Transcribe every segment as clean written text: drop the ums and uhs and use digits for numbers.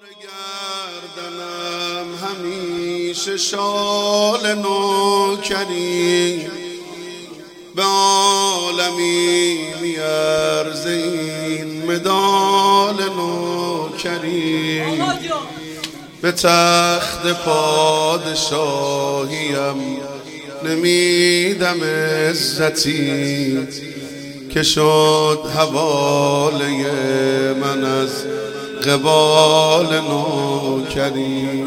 گردنم همیشه شال نوکری، به عالمی میارزه این مدال نوکری. به تخت پادشاهیم نمیدم عزتی، که شد حواله من از قبال نوکری.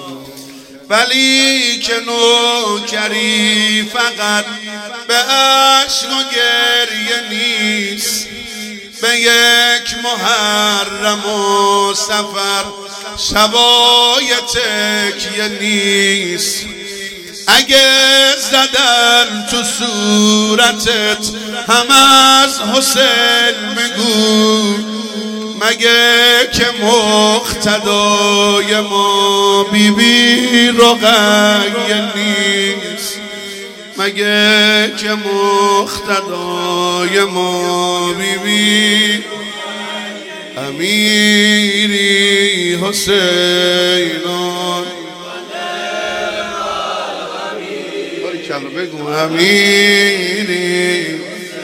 ولی که نوکری فقط به عشق و گریه نیست، به یک محرم و سفر شبای تکیه نیست. اگه زدن تو صورتت هم از حسین مگو، مگه که مقتدای ما بیبی رقیه نیست، مگه که مقتدای ما بیبی امیری حسینان. باریکلا بگو امیری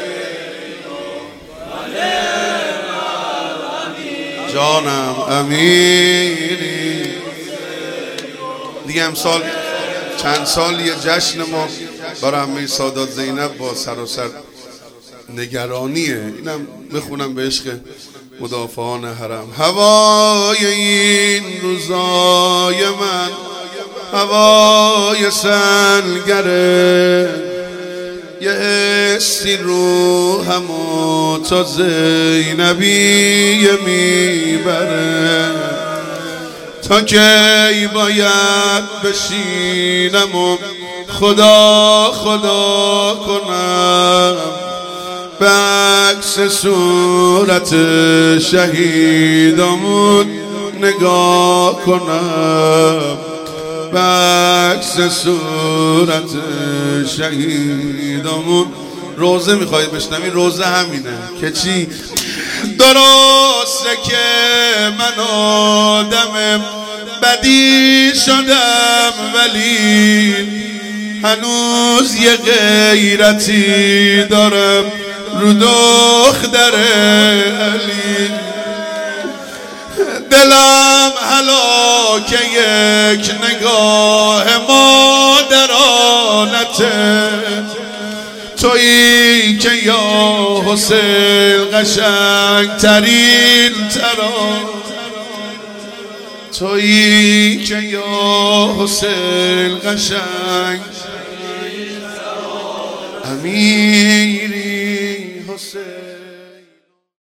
جانم امیری. دیگه امسال چند سالیه جشن ما برای عمه سادات زینب با سراسر نگرانیه. اینم بخونم به عشق مدافعان حرم. هوای این روزای من هوای سنگره، یه حسی روحمو تا زینبی میبره. تا کی باید بشینم و خدا خدا کنم، به عکس صورت شهیدمون نگاه کنم، به عکس صورت شهیدمون. روزه میخوایی بشنوی؟ روزه همینه که چی؟ درسته که من آدم بدی شدم، ولی هنوز یه غیرتی دارم رو دختر علی. دلم هلاکه یک نگاه مادرانته، تویی که یا حسین قشنگ ترین تویی که یا حسین قشنگ امیری حسین.